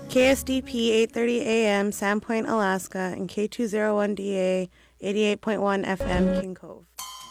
KSDP 830 AM, Sandpoint, Alaska, and K201DA 88.1 FM, King Cove.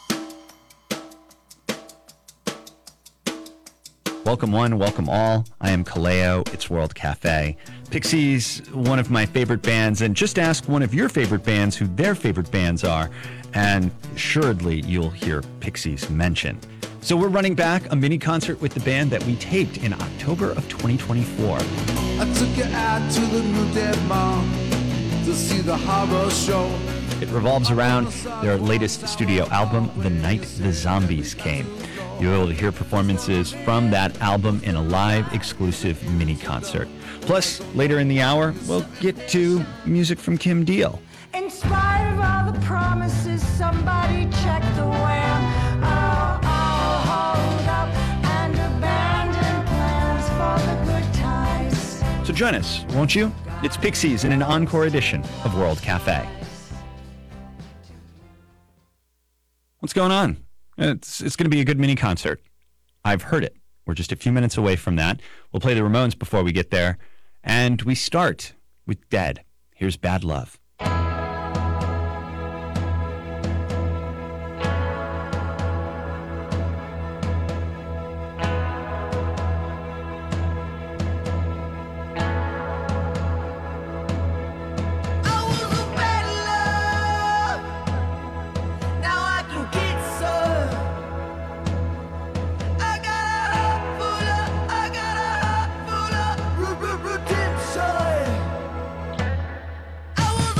Welcome one, welcome all. I am Kaleo. It's World Cafe. Pixies, one of my favorite bands, and just ask one of your favorite bands who their favorite bands are, and assuredly you'll hear Pixies mentioned. So we're running back a mini concert with the band that we taped in October of 2024. I took you out to the New Dead Mall to see the horror show. It revolves around their latest studio album, The Night the Zombies Came. You'll be able to hear performances from that album in a live exclusive mini concert. Plus, later in the hour, we'll get to music from Kim Deal. In spite of all the promises, somebody checked the wham. I'll hold up and abandon plans for the good times. So join us, won't you? It's Pixies in an encore edition of World Cafe. What's going on? It's going to be a good mini concert. I've heard it. We're just a few minutes away from that. We'll play the Ramones before we get there. And we start with Dead. Here's Bad Love. I was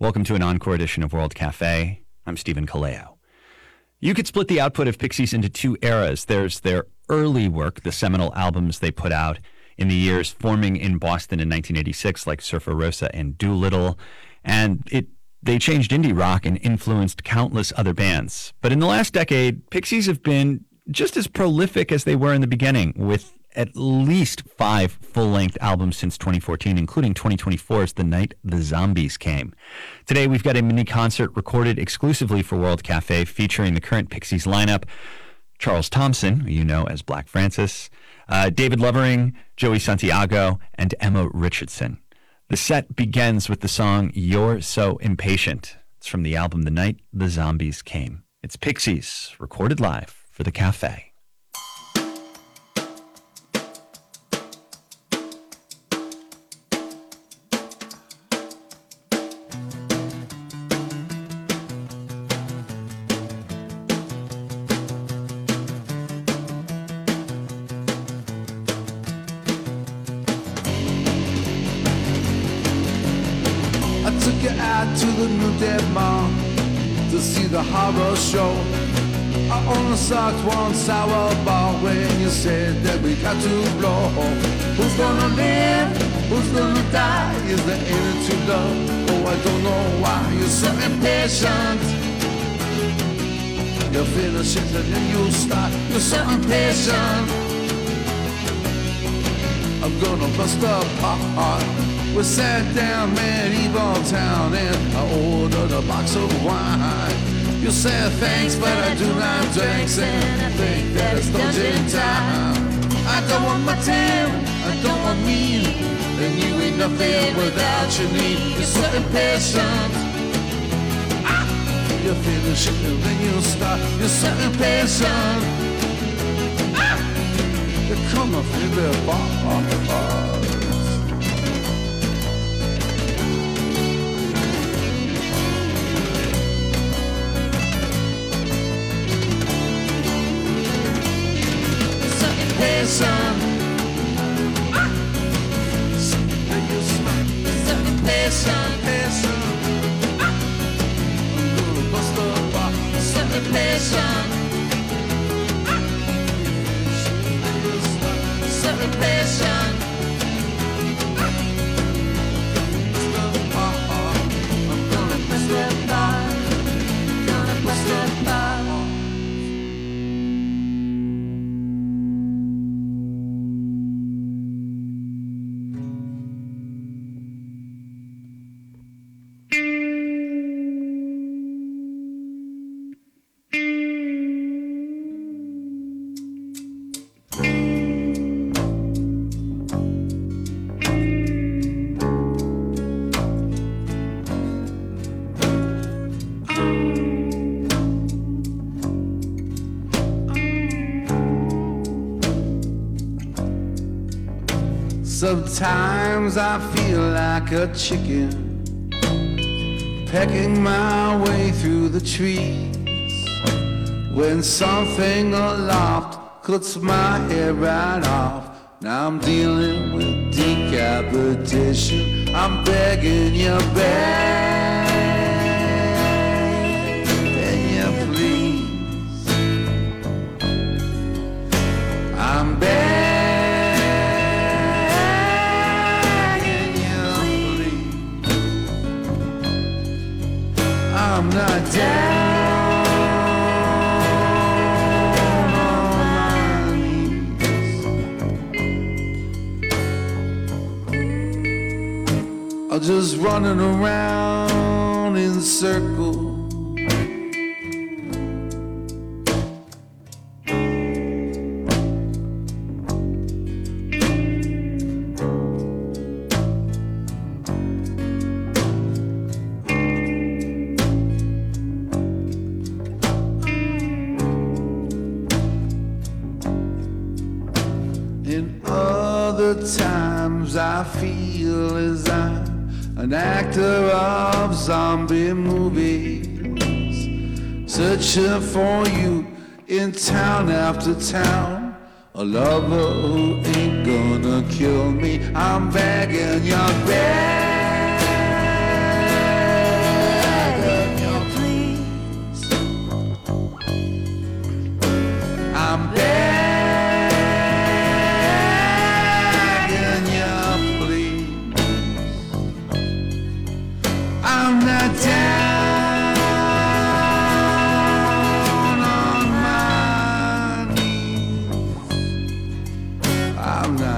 Welcome to an encore edition of World Cafe. I'm Stephen Kaleo. You could split the output of Pixies into two eras. There's their early work, the seminal albums they put out in the years forming in Boston in 1986, like Surfer Rosa and Doolittle, and they changed indie rock and influenced countless other bands. But in the last decade, Pixies have been just as prolific as they were in the beginning, with at least 5 full-length albums since 2014, including 2024's The Night the Zombies Came. Today, we've got a mini concert recorded exclusively for World Cafe featuring the current Pixies lineup: Charles Thompson, who you know as Black Francis, David Lovering, Joey Santiago, and Emma Richardson. The set begins with the song You're So Impatient. It's from the album The Night the Zombies Came. It's Pixies, recorded live for the Cafe. To the New Dead Mall to see the horror show. I only sucked one sour ball when you said that we got to blow. Who's gonna live? Who's gonna die? Is there any to love? Oh, I don't know why you're so impatient. You finish it and then you start. You're so impatient. I'm gonna bust apart. We sat down medieval town and I ordered a box of wine. You said thanks, but I do not drink, and I think that it's dungeon time. I don't want my tail, I don't want me, and you ain't nothing without your need. You're so impatient. You finish it and then you start. You're so impatient. You come up in the bar. Impatient. So impatient. I'm gonna bust a bar. So impatient. So impatient. I'm gonna bust a bar. Gonna bust a bar. Sometimes I feel like a chicken, pecking my way through the trees, when something aloft cuts my head right off. Now I'm dealing with decapitation. I'm begging you, begging you please. I'm begging. I'm not down on my knees. I'm just running around in circles. Times I feel as I'm an actor of zombie movies, searching for you in town after town, a lover who ain't gonna kill me. I'm begging you, begging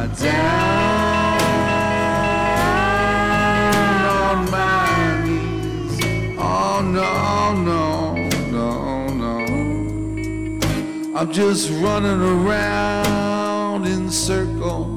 down on my knees. Oh no, no, no, no. I'm just running around in circles.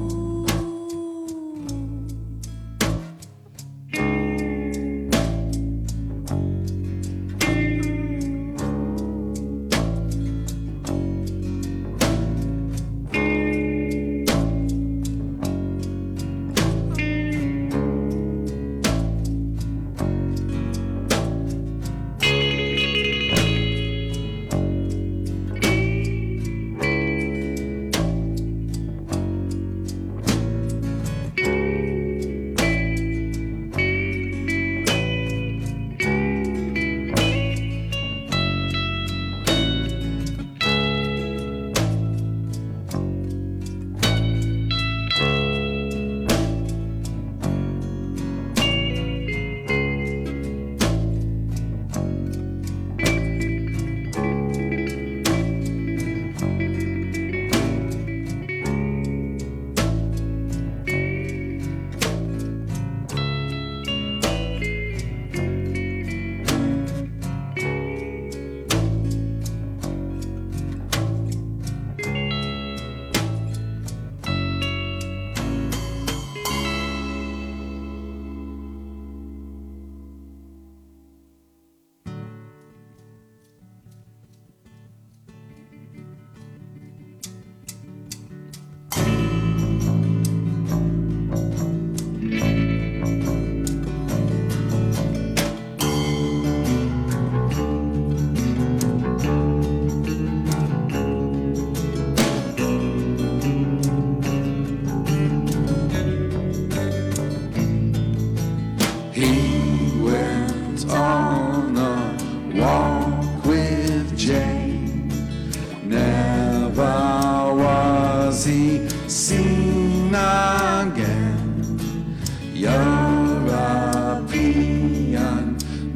European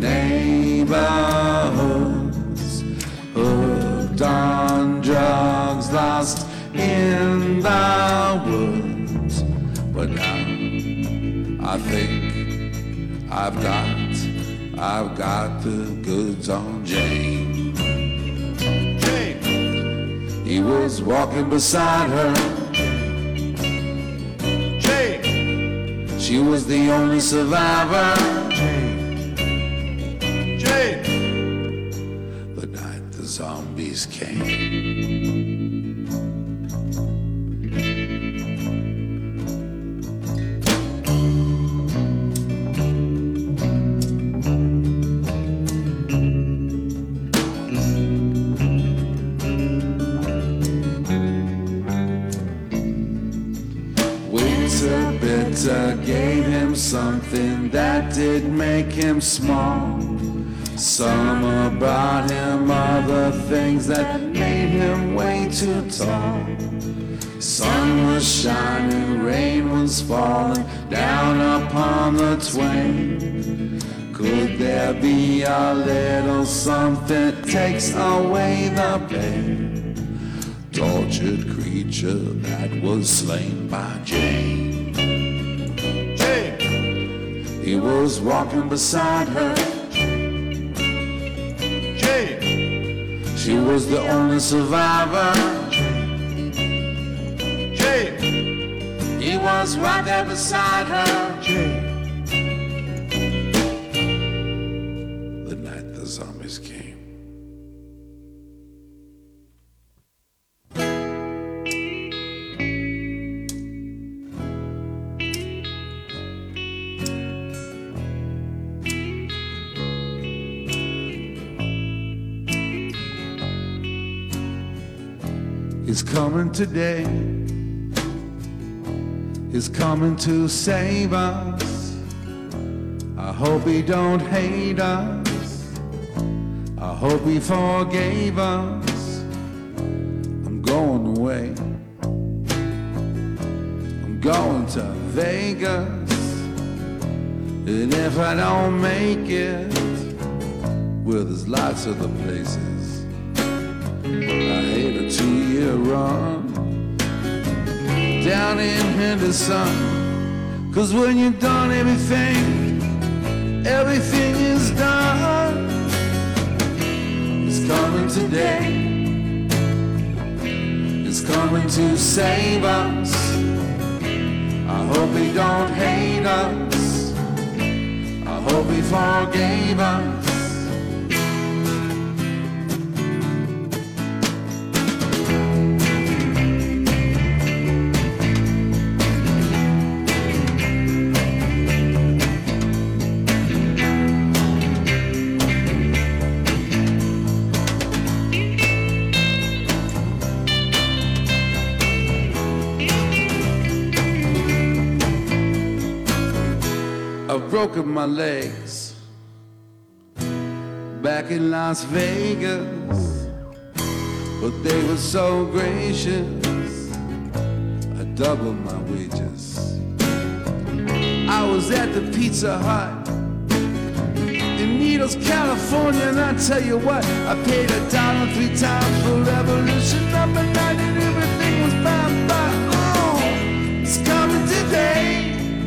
neighborhoods, hooked on drugs, lost in the woods. But now I think I've got the goods on Jane. Jane, he was walking beside her. She was the only survivor. Jane, Jane. The night the zombies came. Bitter gave him something that did make him small. Summer brought him other things that made him way too tall. Sun was shining, rain was falling down upon the twain. Could there be a little something that takes away the pain? Tortured creature that was slain by Jane. He was walking beside her. Jane. She was the only survivor. Jane. He was right there beside her. Jane. The night the zombies came. He's coming today. He's coming to save us. I hope he don't hate us. I hope he forgave us. I'm going away. I'm going to Vegas. And if I don't make it, well, there's lots of the places. I hate a 2-year run. down in Henderson. 'Cause when you've done everything, everything is done. It's coming today. It's coming to save us. I hope he don't hate us. I hope he forgave us. I've broken my legs back in Las Vegas, but they were so gracious, I doubled my wages. I was at the Pizza Hut in Needles, California, and I tell you what, I paid $1 3 times for Revolution number 9, and everything was fine, but oh, it's coming today.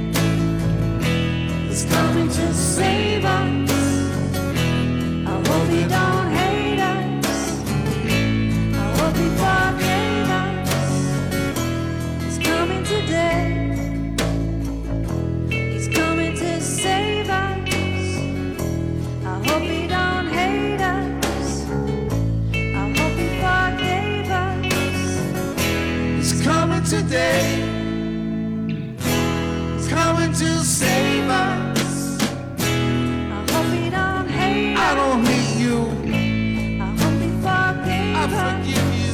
It's coming to save us. I hope he don't hate us. I hope he forgave us. He's coming today. He's coming to save us. I hope he don't hate us. I hope he forgave us. He's coming today. He's coming to save us. I don't hate you. I hope he forgave us. I forgive you.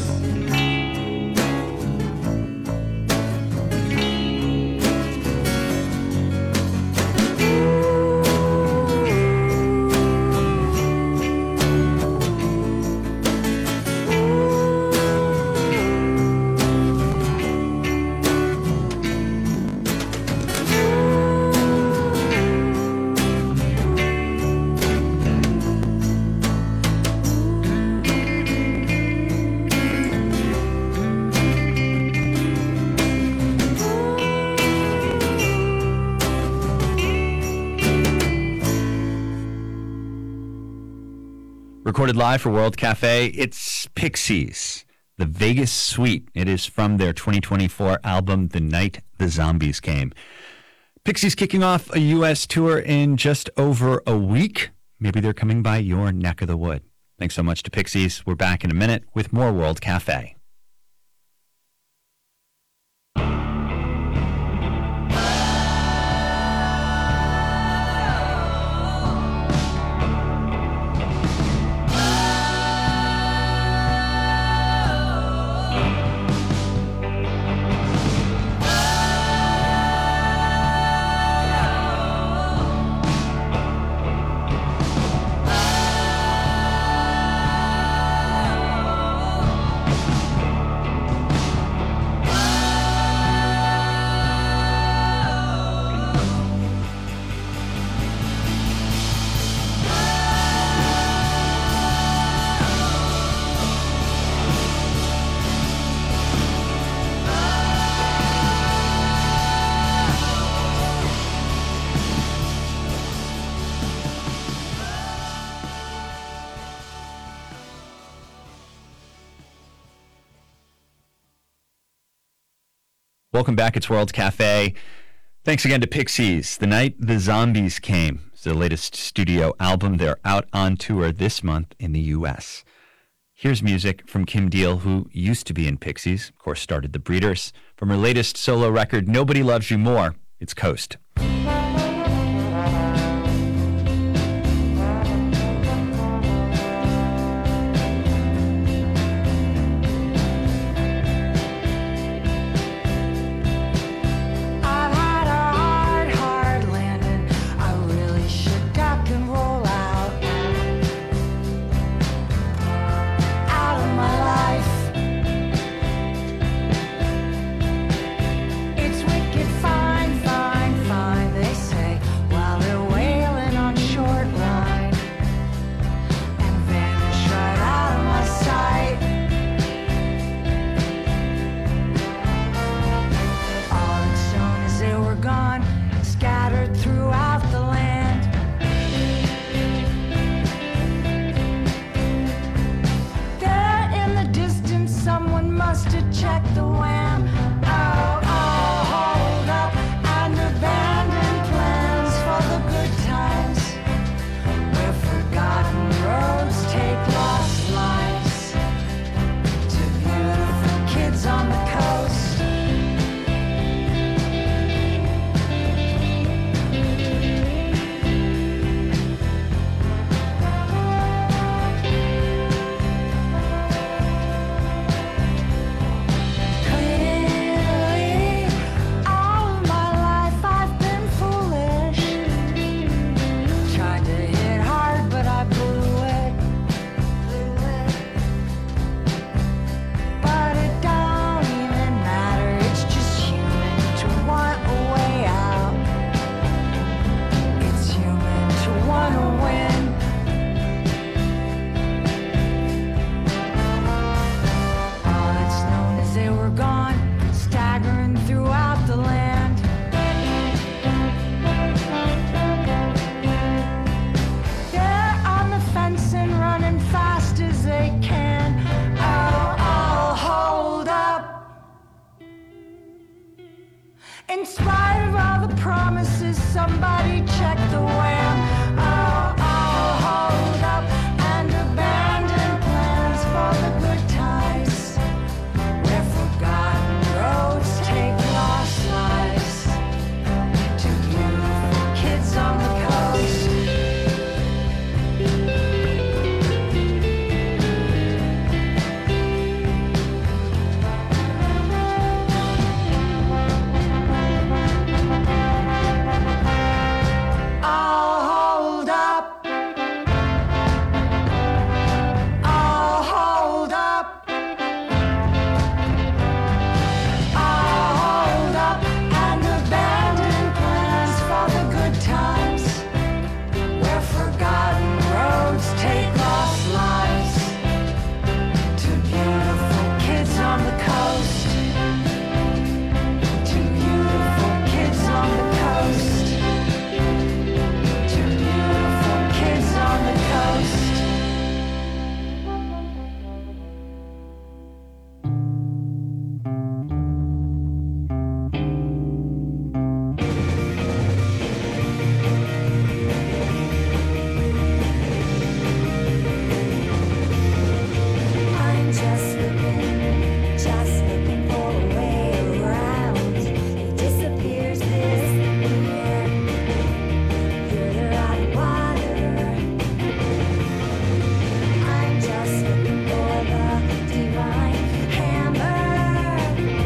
Recorded live for World Cafe, it's Pixies, the Vegas Suite. It is from their 2024 album, The Night the Zombies Came. Pixies kicking off a U.S. tour in just over a week. Maybe they're coming by your neck of the wood. Thanks so much to Pixies. We're back in a minute with more World Cafe. Welcome back. It's World Cafe. Thanks again to Pixies. The Night the Zombies Came. It's their latest studio album. They're out on tour this month in the U.S. Here's music from Kim Deal, who used to be in Pixies, of course started the Breeders. From her latest solo record, Nobody Loves You More, it's Coast. It's wicked fine, fine, fine. In spite of all the promises, somebody check the wham. I'll hold up and abandon plans for the good times, where forgotten roads take lost lives to beautiful kids on the coast. I'll hold up. I'll hold up. I'll hold up and abandon plans for the good times, where forgotten roads take lost lives to beautiful kids on the coast. To beautiful kids on the coast. To beautiful kids on the coast. I'm just looking for a way around. It disappears this year. You're out of water. I'm just looking for the divine hammer.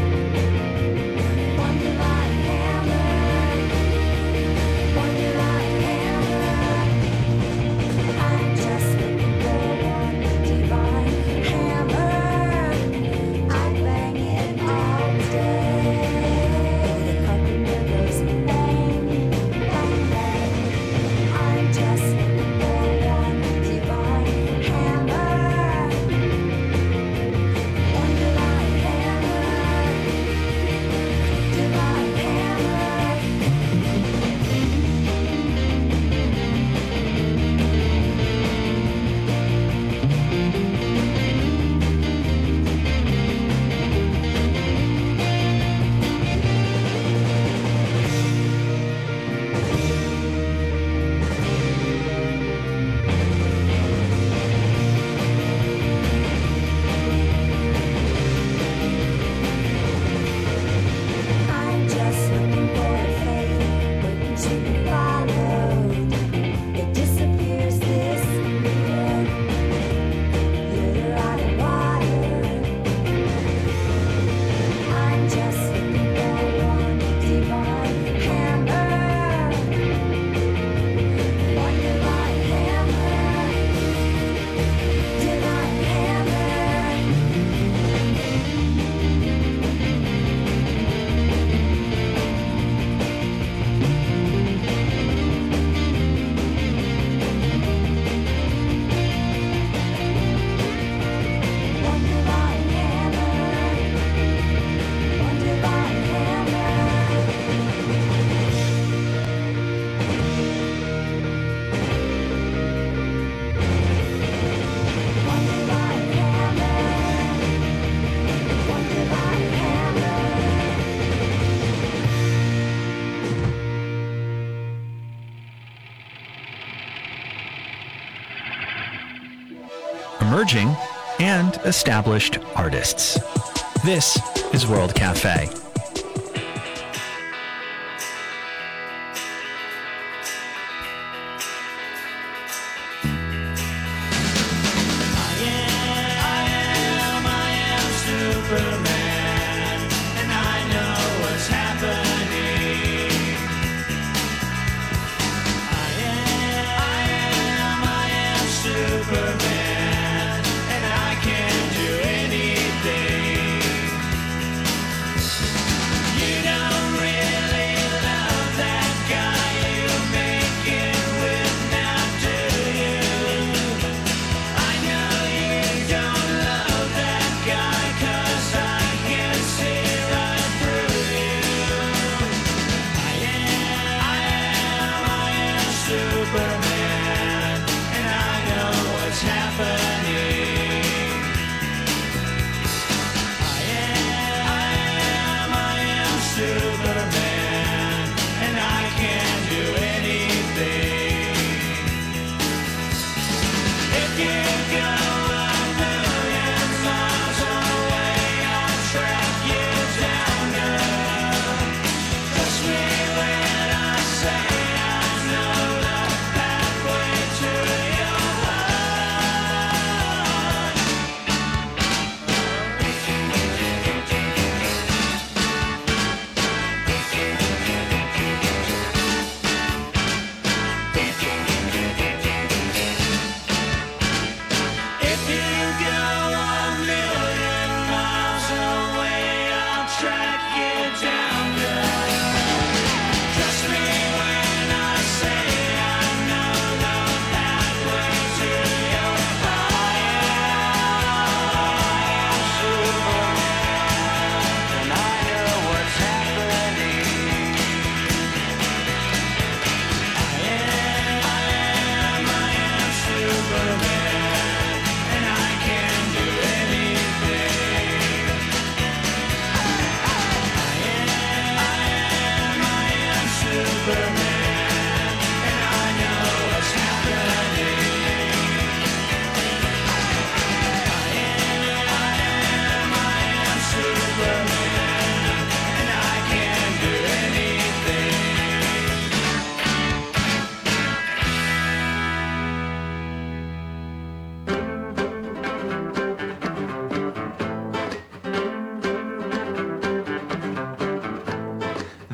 One divine hammer. One divine hammer. I'm just looking for one divine hammer. I bang it all day. The carpenter goes bang, bang, bang. I'm just looking for one divine hammer. One divine hammer. Divine hammer. I'm just looking for a fate, waiting to be followed. It disappears this year. You're out of water. I'm just looking for one divine hammer. One divine hammer. Divine hammer. One divine hammer. One divine hammer. One divine hammer. One divine hammer. Emerging and established artists. This is World Cafe.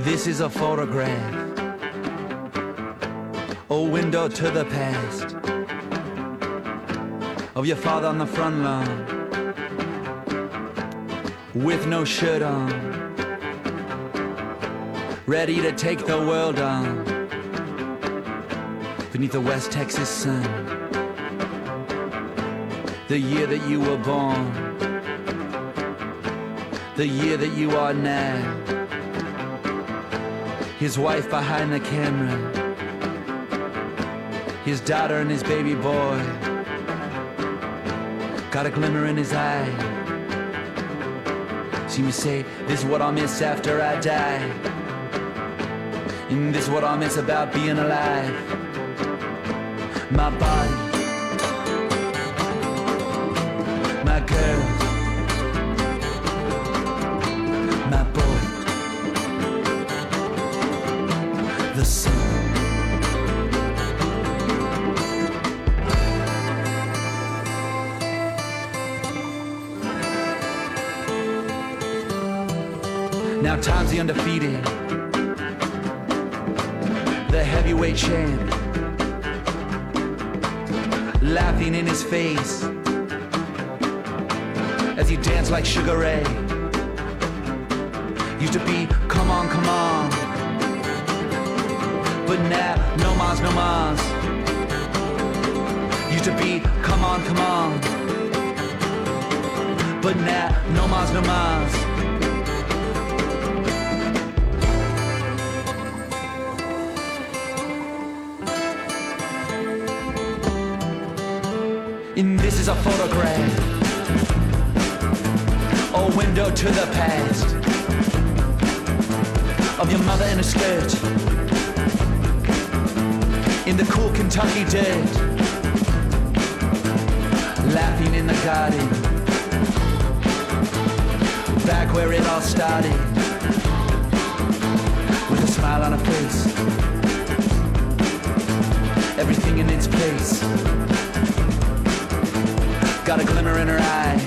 This is a photograph, a window to the past, of your father on the front lawn, with no shirt on, ready to take the world on, beneath the West Texas sun, the year that you were born, the year that you are now. His wife behind the camera, his daughter and his baby boy, got a glimmer in his eye. See me say, this is what I'll miss after I die, and this is what I'll miss about being alive. My body, my girl, my boy, the sun. Now Tom's the undefeated, the heavyweight champ, laughing in his face as he danced like Sugar Ray. Used to be, come on, come on, but now, no mas, no mas. Used to be, come on, but now, no mas, no mas. And this is a photograph, a window to the past, of your mother in a skirt, in the cool Kentucky dirt, laughing in the garden, back where it all started, with a smile on her face, everything in its place, got a glimmer in her eye.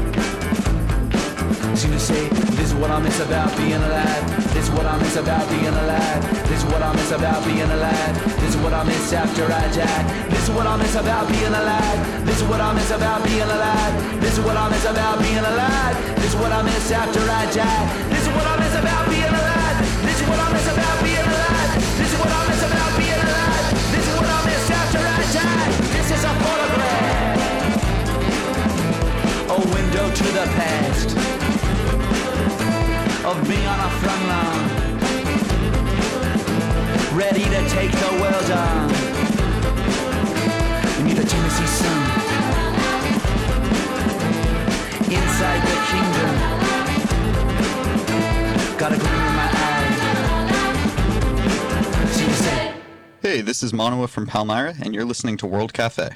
Seem to say, this is what I miss about being alive. This is what I miss about being alive. This is what I miss about being alive. This is what I miss after I die. This is what I miss about being alive. This is what I miss about being alive. This is what I miss about being alive. This is what I miss after I die. This is what I miss about being alive. This is what I miss about being alive. This is what I miss about being alive. This is what I miss after I die. This is a photograph, a window to the past, of me on a front lawn, ready to take the world on, beneath the Tennessee sun, inside the kingdom, got a glimmer in my eye. See you say, Hey, this is Manoa from Palmyra, and you're listening to World Cafe.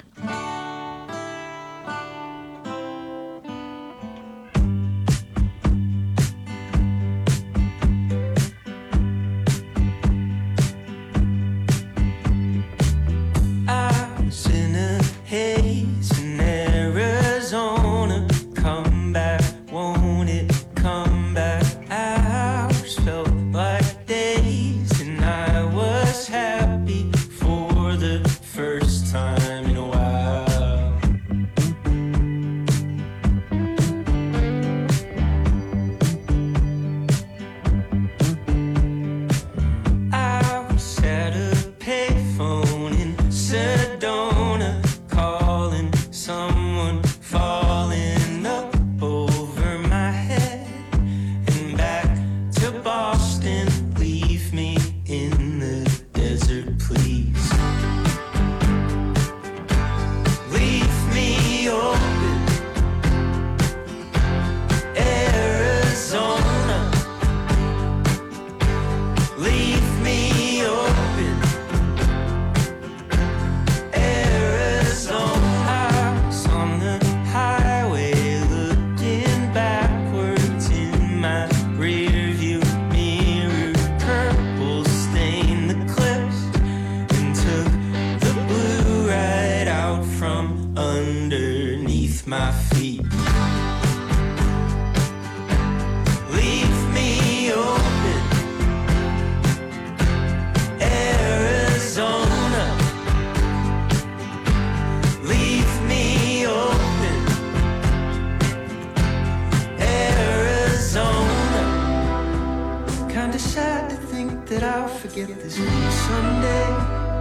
Kinda sad to think that I'll forget this one Sunday.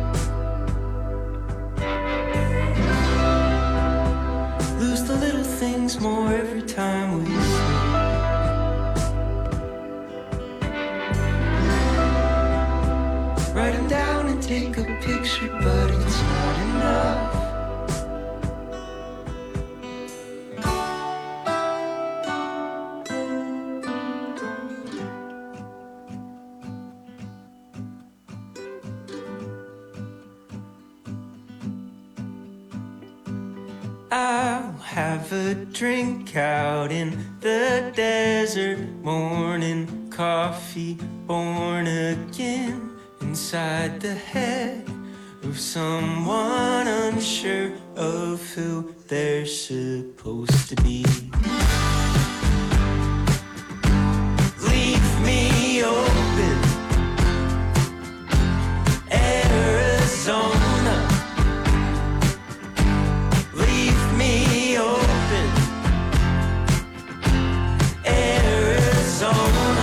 Lose the little things more every time we sleep. Write them down and take a picture, but it's not enough. I'll have a drink out in the desert, morning coffee, born again. Inside the head of someone unsure of who they're supposed to be. Leave me open, Arizona. Leave me open, Arizona.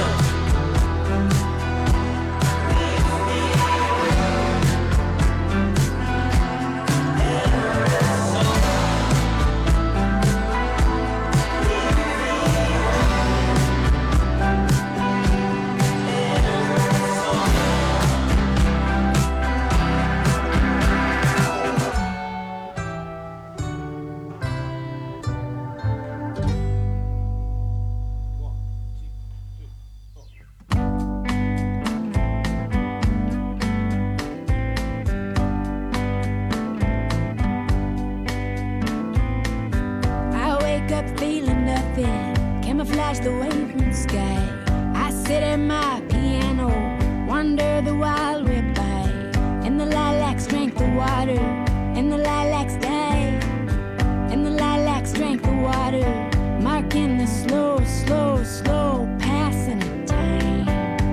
Camouflage the wavering sky. I sit at my piano, wonder the while we're by. And the lilacs drank the water, and the lilacs died. And the lilacs drank the water, marking the slow, slow, slow passing of time.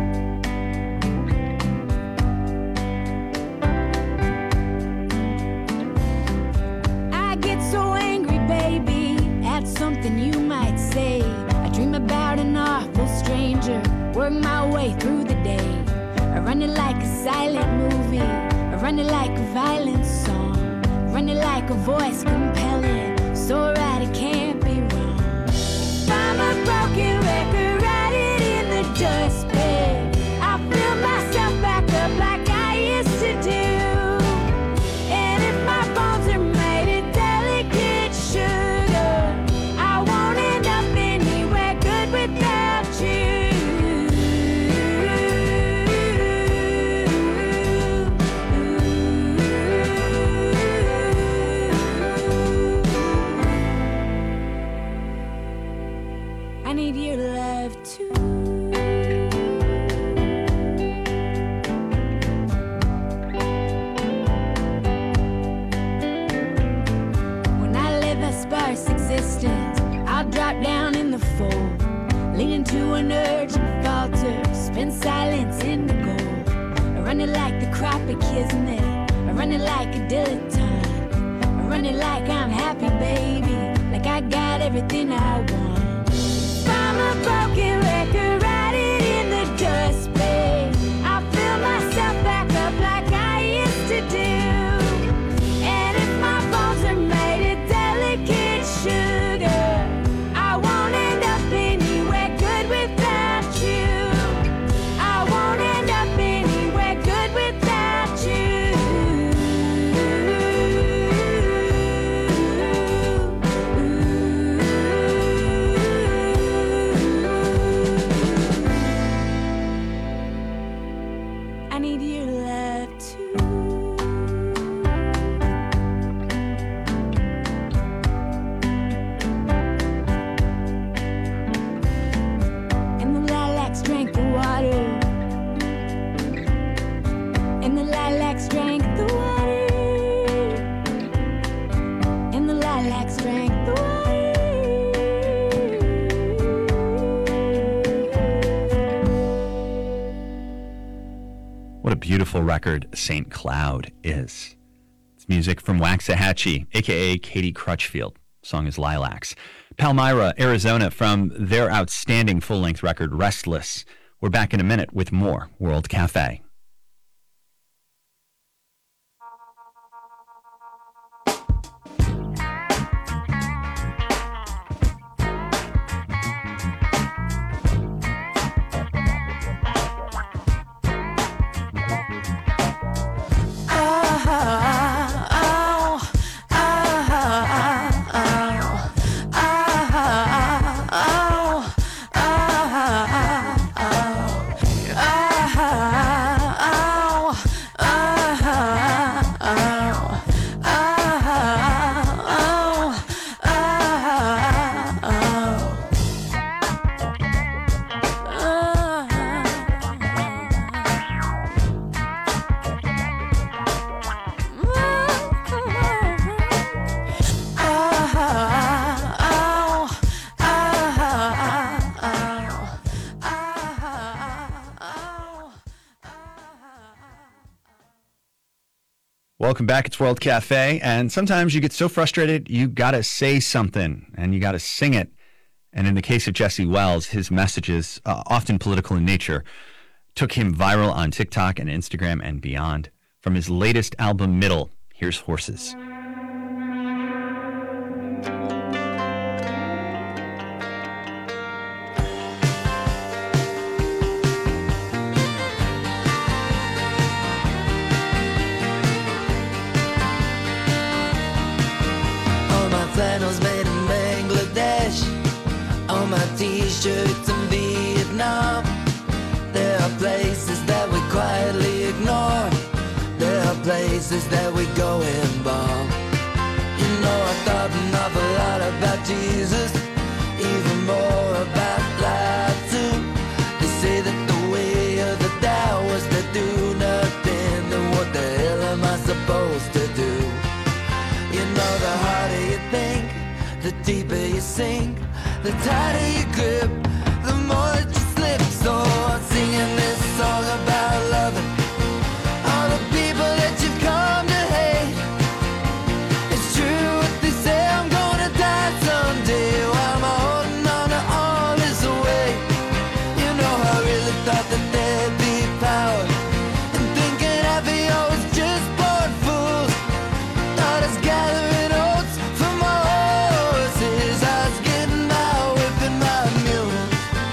I get so angry, baby, at something you might say. Dream about an awful stranger, work my way through the day. I run it like a silent movie, I run it like a violent song, run it like a voice compelling, so right it can't be wrong. If I'm a broken record, write it in the dustbin. I fill myself back up like I used to do. And if my bones are made of delicate sugar, I won't end up anywhere good without you. I need your love too. When I live a sparse existence, I'll drop down in the fold, lean into an urge and falter, spin silence into gold. I run it like the crop of kismet, I run it like a dilettante, I run it like I'm happy, baby, like I got everything I want. If I'm a broken record, write it in the dustbin. I fill myself back up like I used to do. And if my bones are made of delicate sugar, I won't end up anywhere good without you. I won't end up anywhere good without you. I need your love too. And the lilacs drank the water, and the lilacs drank the water, and the lilacs drank the water. What a beautiful record St. Cloud is. It's music from Waxahachie, a.k.a. Katie Crutchfield. The song is Lilacs. Palmyra, Arizona, from their outstanding full-length record, Restless, We're back in a minute with more World Cafe. Welcome back. It's World Cafe. And sometimes you get so frustrated, you got to say something and you got to sing it. And in the case of Jesse Wells, his messages, often political in nature, took him viral on TikTok and Instagram and beyond. From his latest album, Middle, here's Horses. Flannels made in Bangladesh, on my t-shirts in Vietnam. There are places that we quietly ignore. There are places that we go and bomb. You know, I thought an awful lot about Jesus, even more about life too. They say that the way of the Tao was to do nothing. Then what the hell am I supposed to do? You know, the harder you think, the deeper you sink, the tighter you grip, the more that you slip. So I'm singing this song about loving all the people that you've come to hate. It's true what they say, I'm gonna die someday. Why am I holding on to all this weight? You know, I really thought that there'd be power, and thinking happy always just born fools. Thought I was gathering oats for my horses. I was getting by whipping my mules.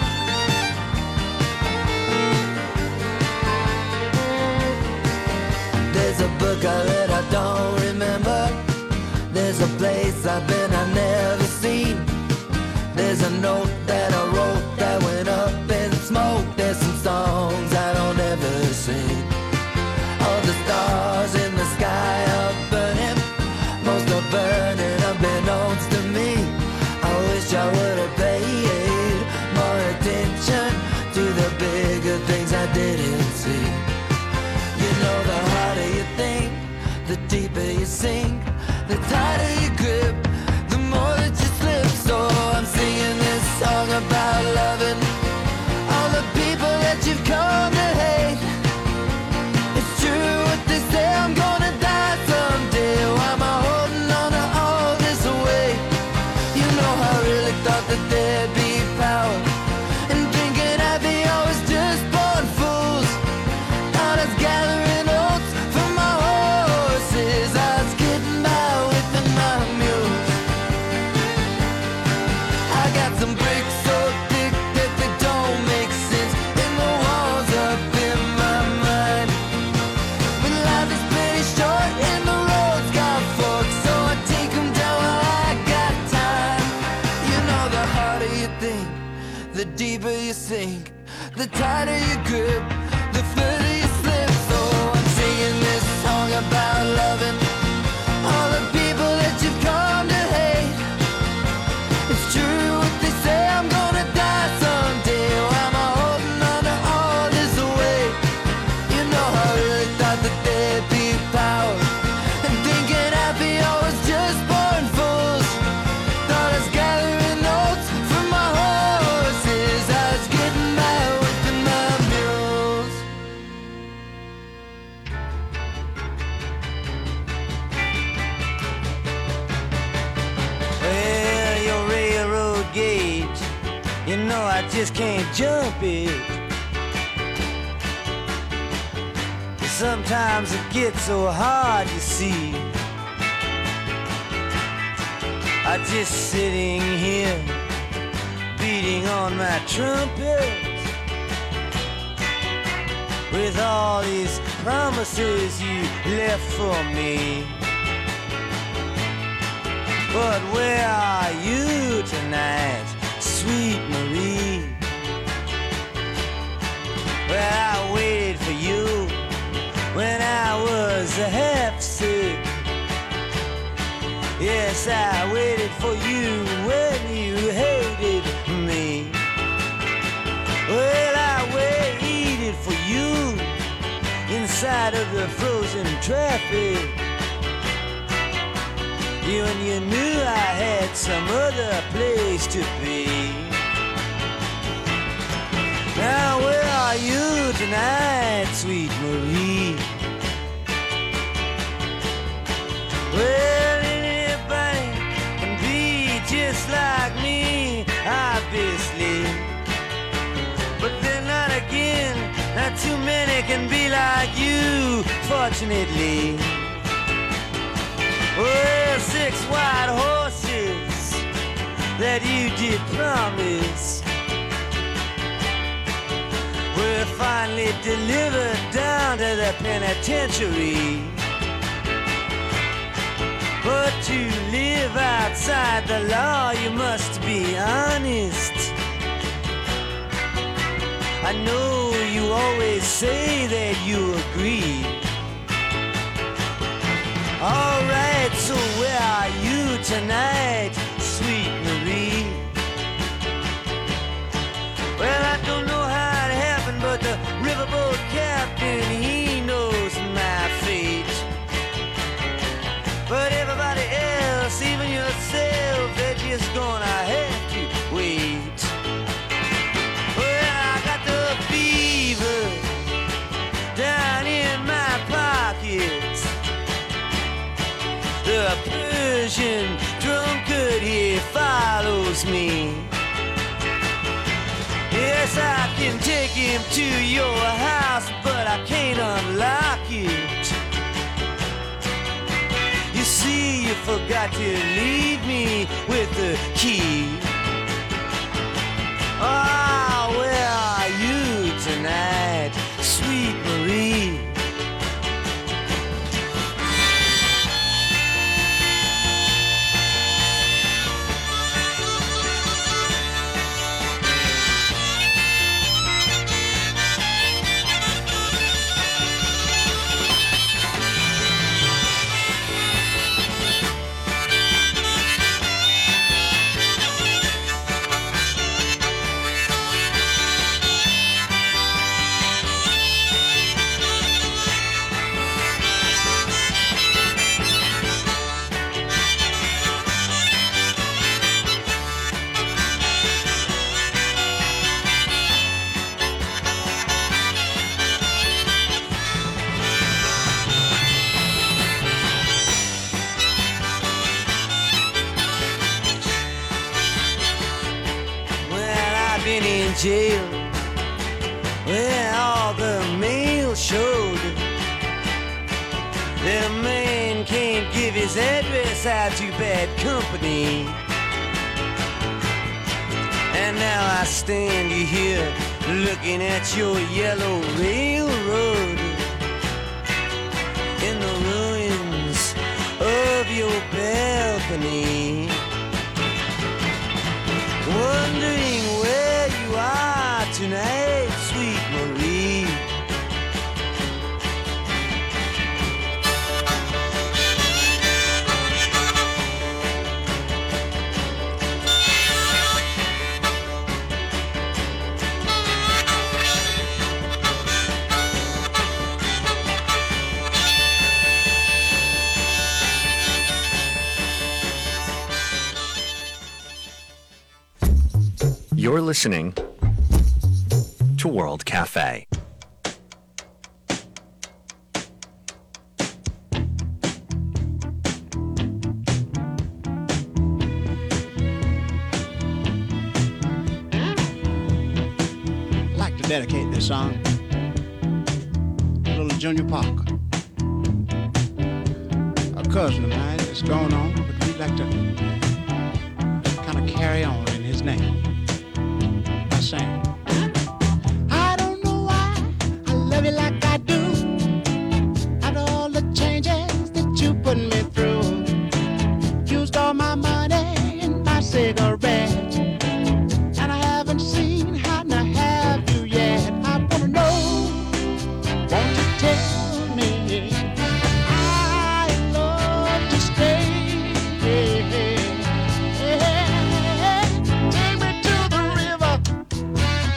There's a book I read I don't remember. There's a place I've been I've never seen. There's a note that I wrote that went up in smoke. There's some songs I don't ever sing. All the stars in the sky are burning, most are burning unbeknownst to me. I wish I would have paid more attention to the bigger things I didn't see. You know, the harder you think, the deeper you sink, the tighter you grip, the more that you slip. So I'm singing this song about loving all the people that you've come to hate. It's true what they say, I'm gonna die someday. Why am I holding on to all this weight? You know, I really thought that there'd be power, and thinking happy always just born fools. Thought I was gathering oats for my horses. I was getting by whipping my mules. I got some bricks so thick that they don't make sense in the walls up in my mind. But life is pretty short and the road's got forks, so I take 'em down while I got time. You know, the harder you think, the deeper you sink, the tighter you grip, the further you slip. So I'm singing this song about loving all the people that you've come to hate. It's true what they say, I'm gonna die someday. Why am I holding on to all this weight? You know, I really thought that there'd be power, and thinking happy always just born fools. Thought I was gathering oats for my horses. I was getting by whipping my mules. Well, your railroad gate, you know I just can't jump it. sometimes it gets so hard to see. I'm just sitting here, beating on my trumpet, with all these promises you left for me. But where are you tonight, sweet Marie? Well, I waited for you when I was half sick. Yes, I waited for you when you hated me. Well, I waited for you inside of the frozen traffic. You and you knew I had some other place to be. Now where are you tonight, sweet Marie? Well, anybody can be just like me, obviously. But then not again, not too many can be like you, fortunately. Well, 6 white horses that you did promise were finally delivered down to the penitentiary. But to live outside the law, you must be honest. I know you always say that you agree. Alright, so where are you tonight, sweet Marie? Well, I don't know how it happened, but the riverboat captain, he knows my fate. But everybody else, even yourself, they're just gonna have to wait. Well, I got the fever down in my pockets. The Persian drunkard, he follows me. Yes, I can take him to your house, but I can't unlock it. You see, you forgot to leave me with the key. Ah, where are you tonight, sweet Marie? Jail where all the mail showed. The man can't give his address out to bad company. And now I stand here looking at your yellow railroad in the ruins of your balcony, wondering where you are tonight, sweet Marie. You're listening to World Cafe. I'd like to dedicate this song to little Junior Parker. A cousin of mine that's gone on, but we'd like to kind of carry on in his name. I sang. I don't know why I love you like I do. After all the changes that you put me through, used all my money and my cigarettes, and I haven't seen how to have you yet. I wanna know, won't you tell me I love to stay? Take me to the river,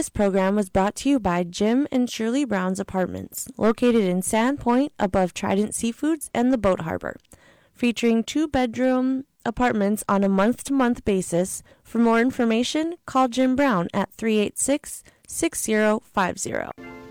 This program was brought to you by Jim and Shirley Brown's Apartments, located in Sand Point above Trident Seafoods and the Boat Harbor, featuring 2-bedroom apartments on a month-to-month basis. For more information, call Jim Brown at 386-6050.